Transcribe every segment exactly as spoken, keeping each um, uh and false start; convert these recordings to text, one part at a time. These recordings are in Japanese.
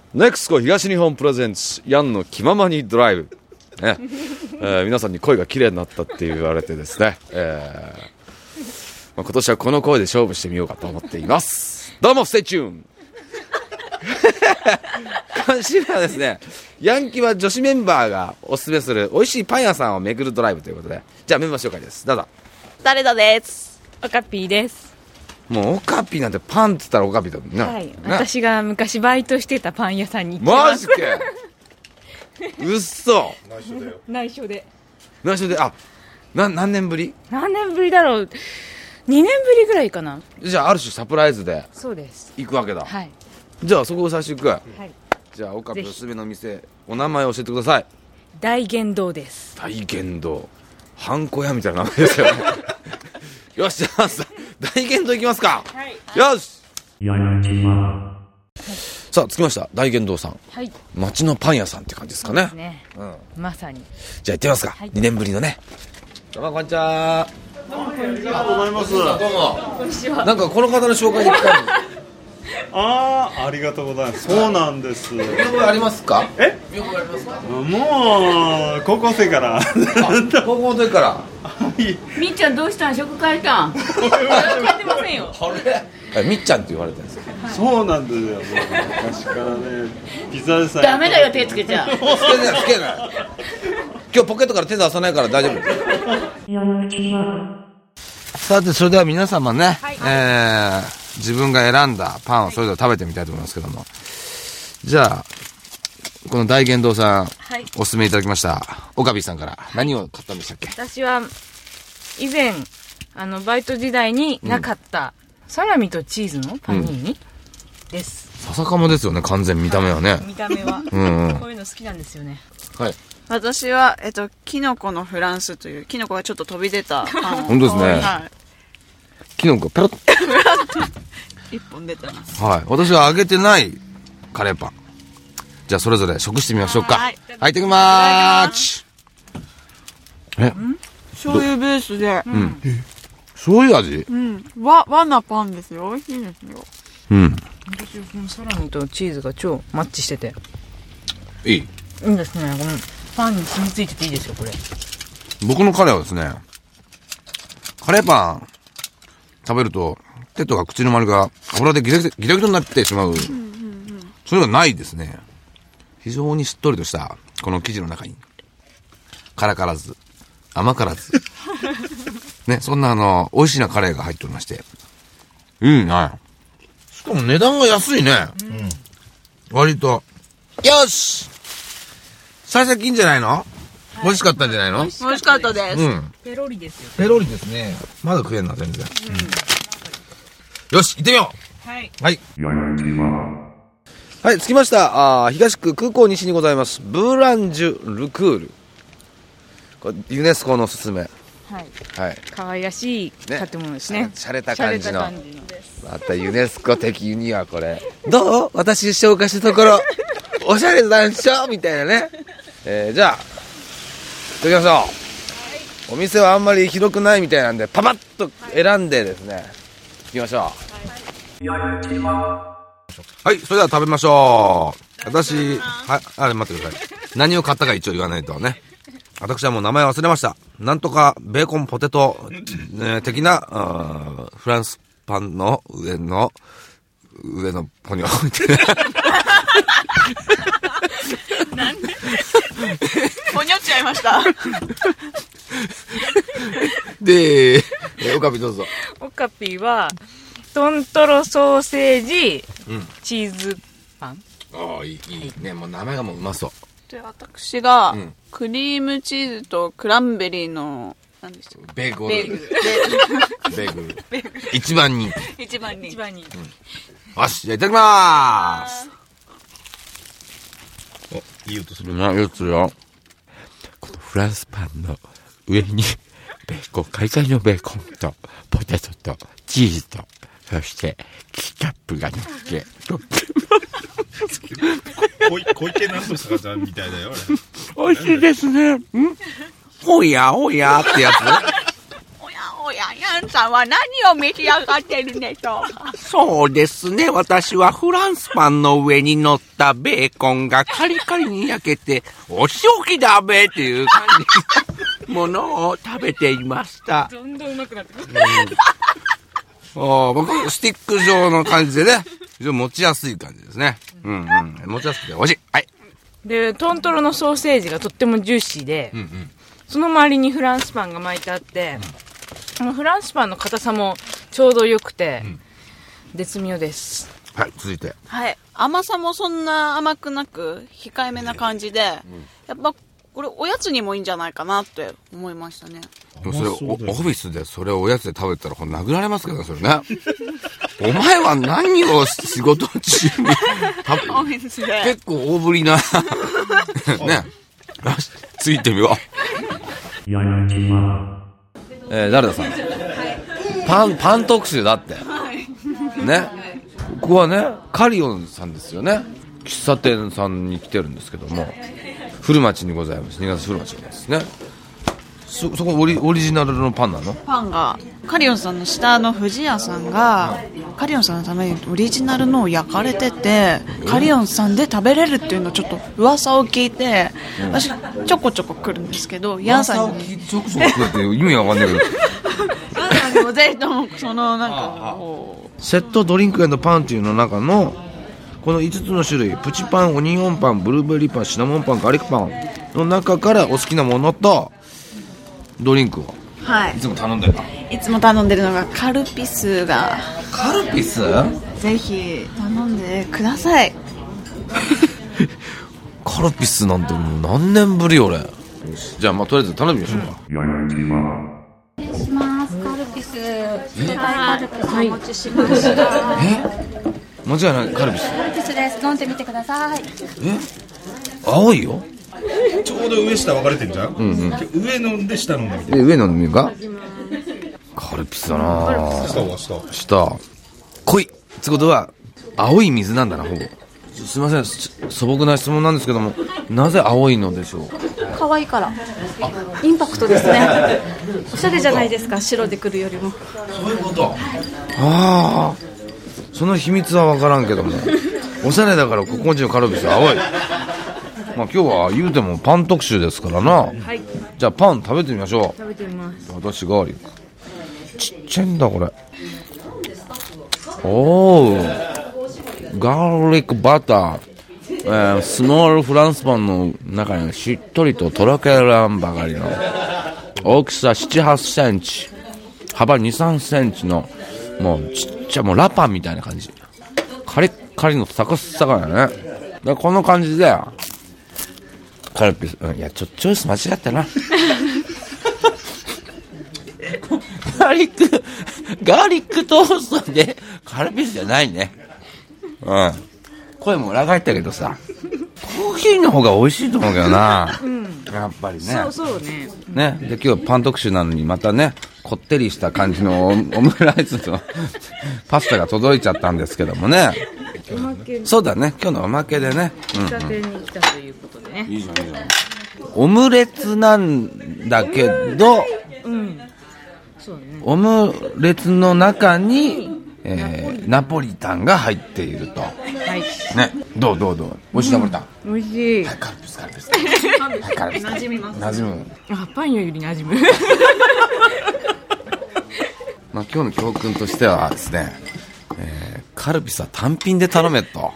ネクスコ東日本プレゼンツヤンの気ままにドライブ、ねえー、皆さんに声が綺麗になったって言われてですね、えーまあ、今年はこの声で勝負してみようかと思っています。どうもステイチューン今週はですね、ヤンキーは女子メンバーがおすすめする美味しいパン屋さんを巡るドライブということで、じゃあメンバー紹介です。どうぞ。 誰だです。 オカピーです。 もうオカピーなんてパンって言ったらオカピーだもんな、 はい、私が昔バイトしてたパン屋さんに行ってマます。 ジかうっそ。 内緒だよ。 内緒で内緒で、あ、な何年ぶり？ 何年ぶりだろう。にねんぶりぐらいかな。 じゃあある種サプライズでそうです行くわけだ。 はい。 じゃあそこを最初行く、はい、じゃあオカピーおすすめの店、お名前教えてください。 大言堂です。 大言堂、ハンコ屋みたいな名前ですよねよし、じゃあ大言堂行きますか。 はい、 よし。さあ着きました、大言堂さん。 はい、 町のパン屋さんって感じですかね。 そうですね、うん、まさに。 じゃあ行ってみますか、はい、にねんぶりのね。どうもこんにちは。 どうもこんにちは。ありがとうございます。 どうもこんにちは。なんかこの方の紹介で来たんでああ、ありがとうございます。そうなんです。 見覚えありますか？ え？ 見覚えありますか？ もう高校生から高校の時から。 みっちゃんどうしたん？食変えたん？変えてませんよ。 あれみっちゃんって言われてるんですよ。 そうなんですよ。もう昔からね、ピザ屋さん。 ダメだよ、手つけちゃ。 つけないつけない。今日ポケットから手出さないから大丈夫です。さてそれでは皆様ね、はい、えー、自分が選んだパンをそれぞれ食べてみたいと思いますけども、じゃあこの大言堂さん、はい、おすすめいただきましたオカビさんから何を買ったんでしたっけ？ 私は以前あのバイト時代になかった、うん、サラミとチーズのパニーニ、うん、です。 笹かまですよね、完全見た目はね、はい、 見た目はうん、うん、こういうの好きなんですよね。 はい、 私は、えっと、キノコのフランスというキノコがちょっと飛び出たパンを本当ですね、 はい、 キノコペロッ一本出てます。 はい、私は揚げてないカレーパン。じゃあそれぞれ食してみましょうか。はい、はい、いただきまーす。え、 醤油ベースで、 うん、醤油味、 うん、和和なパンですよ。美味しいですよ。 うん。 私このサラミとチーズが超マッチしてていい。 いいですね。このパンに染みついてていいですよこれ。 僕のカレーはですね、カレーパン食べると手とか口の周りが油でギラギラギラギラになってしまう、うんうんうん、それがないですね。非常にしっとりとしたこの生地の中に辛からず甘からずね、そんなあの美味しいなカレーが入っておりまして、いいね。しかも値段が安いね、うん、割と。よし、幸先いいんじゃないの、はい、美味しかったんじゃないの。 美味しかったです、うん、 ペロリですよ。 ペロリですね。まだ食えんな全然、うん、よし行ってみよう。 はいはい、はい、着きました。あ、東区空港西にございますブーランジュルクール、これユネスコのおすすめ。 はい、 はい、 可愛らしい建物ですね。 しゃれた感じの、またユネスコ的にはこれどう、私紹介したところおしゃれなんでしょみたいなね、えー、じゃあ行ってきましょう、はい、お店はあんまり広くないみたいなんでパパッと選んでですね、はい、行きましょう。はい、はい、それでは食べましょう。私、はい、あ、待ってください。何を買ったか一応言わないとね。私はもう名前忘れました。なんとかベーコンポテト、ね、的なフランスパンの上の上のポニョみたいな。 なんでポニョっちゃいましたで、オカピどうぞ。 オカピはトントロソーセージ、うん、チーズパン。 ああ、いい、いいね。もう名前がもううまそう。 で、私が、うん、クリームチーズとクランベリーの何でしたっけ、 ベーグルベーグルベーグルベーグル一番人気一番人気一番人気、 うん、よし、じゃあいただきまーす。お、いい音するな。いい音するよ。このフランスパンの上にベーコン、カリカリのベーコンとポテトとチーズと、そしてケチャップが乗ってとって小池なんとしたかちゃんみたいだよ。 美味しいですね。んおやおやってやつおやおや、ヤンさんは何を召し上がってるんでしょうか。 そうですね。私はフランスパンの上に乗ったベーコンがカリカリに焼けて、お仕置きだべっていう感じのものを食べていました。 どんどんうまくなってくる。 うん、僕、スティック状の感じでね、非常に持ちやすい感じですね。うんうん。持ちやすくて美味しい。はい。 で、トントロのソーセージがとってもジューシーで、うんうん、その周りにフランスパンが巻いてあって、うん、フランスパンの硬さもちょうど良くて、うん、絶妙です。 はい、続いて。 はい。甘さもそんな甘くなく、控えめな感じで、うん、やっぱ、これおやつにもいいんじゃないかなって思いましたね。 でもそれ オ, オフィスでそれをおやつで食べたらこれ殴られますけどね、それね。お前は何を仕事中にオフィスで結構大ぶりなね。よし、ついてみよう。えー、誰ださん、はい、パンパン特集だって、はい、ね。ここはねカリオンさんですよね。喫茶店さんに来てるんですけども、古町にございます。新潟市古町ですね。そ, そこオ リ, オリジナルのパンなの？ パンがカリオンさんの下の藤屋さんがカリオンさんのためにオリジナルのを焼かれてて、カリオンさんで食べれるっていうのをちょっと噂を聞いて、うん、私ちょこちょこ来るんですけど、ヤンさんにちょこちょこ来るって意味わかんないけどヤンさんにもぜひともそのなんかこうセットドリンク&パンっていうの中のこのいつつの種類、プチパン、オニオンパン、ブルーベリーパン、シナモンパン、ガーリックパンの中からお好きなものとドリンクを、はい、いつも頼んでるのいつも頼んでるのがカルピスが。 カルピス？ ぜひ頼んでくださいカルピスなんてもう何年ぶり俺。じゃあまあとりあえず頼みましょうか。 お願いします。カルピス、カルピスお持ちしました。 え？間違いない。カルピス。 カルピスです。飲んでみてください。 え？青いよ。 ちょうど上下分かれてるじゃん、うんうん、上飲んで下飲んでみて。 上飲んでみるか。カルピスだな。 下は下下濃いってことは青い水なんだな、ほぼ。すいません、素朴な質問なんですけども、なぜ青いのでしょう？ 可愛いから。インパクトですね。おしゃれじゃないですか、白で来るよりも。 そういうこと。ああ、その秘密は分からんけども、おしゃれだからここんちのカルピスは青い。まあ、今日は言うてもパン特集ですからな、はい、じゃあパン食べてみましょう。 食べてみます。 私ガーリックちっちゃいんだこれ。おー、ガーリックバター、えー、スモールフランスパンの中にしっとりととろけらんばかりの大きさななはちセンチ、幅にさんセンチのもうちっちゃい、もうラパンみたいな感じ、カリッカリのサクサクだね。でこの感じでカルピス、うん、いやちょチョイス間違ったなガーリックガーリックトーストでカルピスじゃないね。うん、声も裏返ったけどさ、コーヒーの方が美味しいと思うけどな、うん、やっぱりね。 そうそうね。 ね、で今日パン特集なのにまたねこってりした感じのオムライスとパスタが届いちゃったんですけどもね。 おまけ。 そうだね、今日のおまけでね。 喫茶店に来たということでね。 いいじゃんいいじゃん。オムレツなんだけど、うん、そうね、オムレツの中に、えー、ナポリタンが入っていると。はい。ね、どうどうどう。美味しいナポリタン。 うん、美味しい。 はい、カルピスカルピス。はい、カルピス。馴染みます。馴染む。 あ、パンより馴染む。 まあ今日の教訓としてはですね、えー、カルピスは単品で頼めと、はい、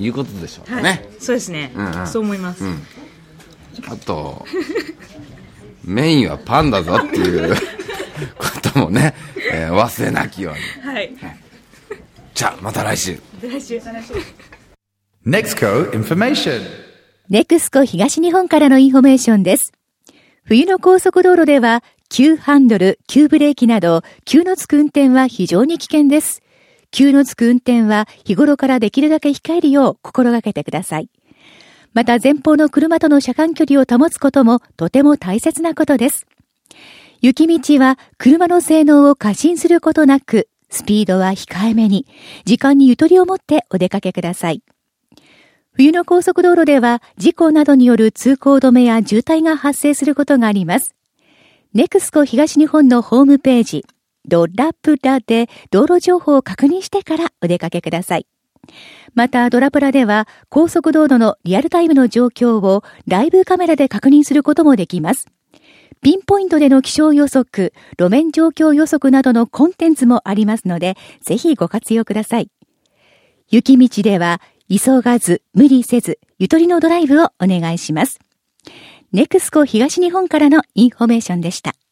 いうことでしょうかね、はい、 そうですね、うんうん、そう思います、うん、 あとメインはパンだぞっていうこともね、えー、忘れなきように、はい、じゃあまた来週来週来週 Nexco Information。 ネクスコ東日本からのインフォメーションです。冬の高速道路では急ハンドル、急ブレーキなど急のつく運転は非常に危険です。急のつく運転は日頃からできるだけ控えるよう心がけてください。また前方の車との車間距離を保つこともとても大切なことです。雪道は車の性能を過信することなく、スピードは控えめに、時間にゆとりを持ってお出かけください。冬の高速道路では事故などによる通行止めや渋滞が発生することがあります。ネクスコ東日本のホームページ、 ドラプラで道路情報を確認してからお出かけください。またドラプラでは高速道路のリアルタイムの状況をライブカメラで確認することもできます。ピンポイントでの気象予測、路面状況予測などのコンテンツもありますので、ぜひご活用ください。雪道では急がず無理せずゆとりのドライブをお願いします。ネクスコ東日本からのインフォメーションでした。